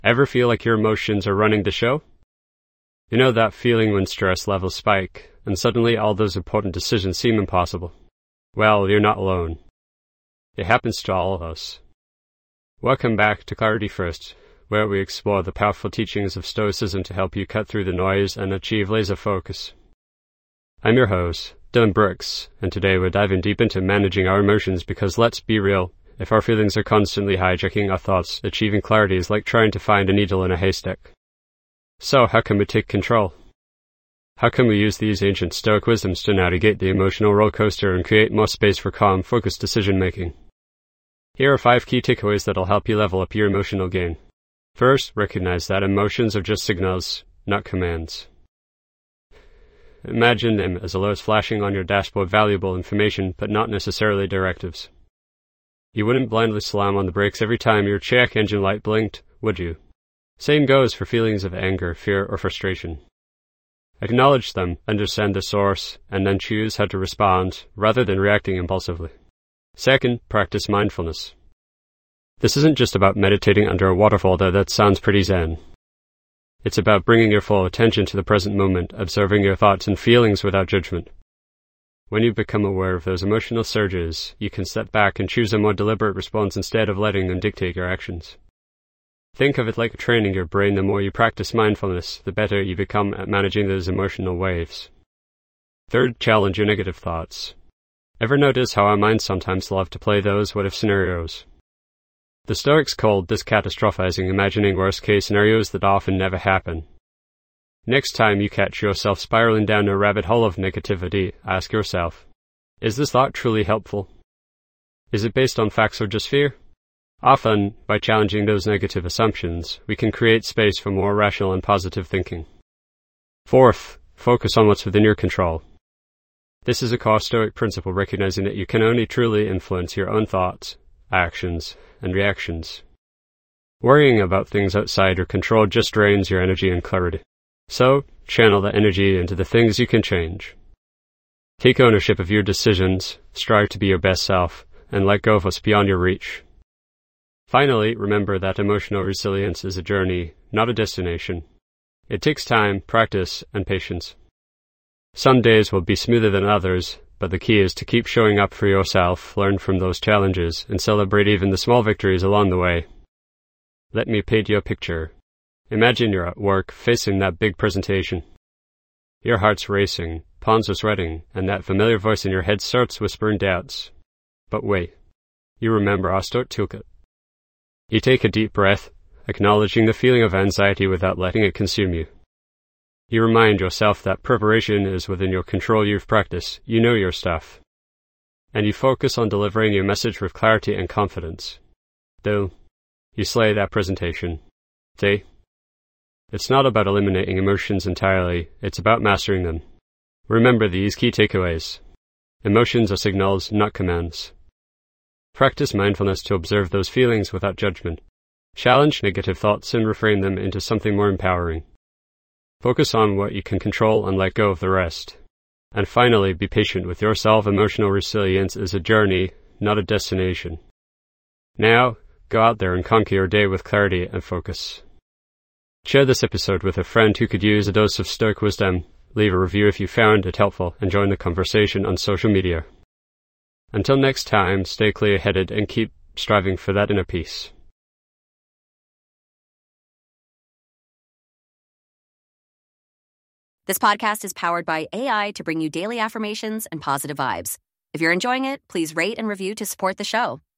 Ever feel like your emotions are running the show? You know that feeling when stress levels spike, and suddenly all those important decisions seem impossible? Well, you're not alone. It happens to all of us. Welcome back to Clarity First, where we explore the powerful teachings of Stoicism to help you cut through the noise and achieve laser focus. I'm your host, Dylan Brooks, and today we're diving deep into managing our emotions because let's be real, if our feelings are constantly hijacking our thoughts, achieving clarity is like trying to find a needle in a haystack. So, how can we take control? How can we use these ancient Stoic wisdoms to navigate the emotional roller coaster and create more space for calm, focused decision-making? Here are 5 key takeaways that'll help you level up your emotional game. First, recognize that emotions are just signals, not commands. Imagine them as alerts flashing on your dashboard, valuable information, but not necessarily directives. You wouldn't blindly slam on the brakes every time your check engine light blinked, would you? Same goes for feelings of anger, fear, or frustration. Acknowledge them, understand the source, and then choose how to respond, rather than reacting impulsively. Second, practice mindfulness. This isn't just about meditating under a waterfall, though that sounds pretty zen. It's about bringing your full attention to the present moment, observing your thoughts and feelings without judgment. When you become aware of those emotional surges, you can step back and choose a more deliberate response instead of letting them dictate your actions. Think of it like training your brain. The more you practice mindfulness, the better you become at managing those emotional waves. Third, challenge your negative thoughts. Ever notice how our minds sometimes love to play those what-if scenarios? The Stoics called this catastrophizing, imagining worst-case scenarios that often never happen. Next time you catch yourself spiraling down a rabbit hole of negativity, ask yourself, is this thought truly helpful? Is it based on facts or just fear? Often, by challenging those negative assumptions, we can create space for more rational and positive thinking. Fourth, focus on what's within your control. This is a core Stoic principle, recognizing that you can only truly influence your own thoughts, actions, and reactions. Worrying about things outside your control just drains your energy and clarity. So, channel that energy into the things you can change. Take ownership of your decisions, strive to be your best self, and let go of what's beyond your reach. Finally, remember that emotional resilience is a journey, not a destination. It takes time, practice, and patience. Some days will be smoother than others, but the key is to keep showing up for yourself, learn from those challenges, and celebrate even the small victories along the way. Let me paint you a picture. Imagine you're at work, facing that big presentation. Your heart's racing, palms are sweating, and that familiar voice in your head starts whispering doubts. But wait, you remember our Stoic toolkit. You take a deep breath, acknowledging the feeling of anxiety without letting it consume you. You remind yourself that preparation is within your control. You've practiced, you know your stuff. And you focus on delivering your message with clarity and confidence. Though, you slay that presentation. See? It's not about eliminating emotions entirely, it's about mastering them. Remember these key takeaways. Emotions are signals, not commands. Practice mindfulness to observe those feelings without judgment. Challenge negative thoughts and reframe them into something more empowering. Focus on what you can control and let go of the rest. And finally, be patient with yourself. Emotional resilience is a journey, not a destination. Now, go out there and conquer your day with clarity and focus. Share this episode with a friend who could use a dose of Stoic wisdom. Leave a review if you found it helpful, and join the conversation on social media. Until next time, stay clear-headed and keep striving for that inner peace. This podcast is powered by AI to bring you daily affirmations and positive vibes. If you're enjoying it, please rate and review to support the show.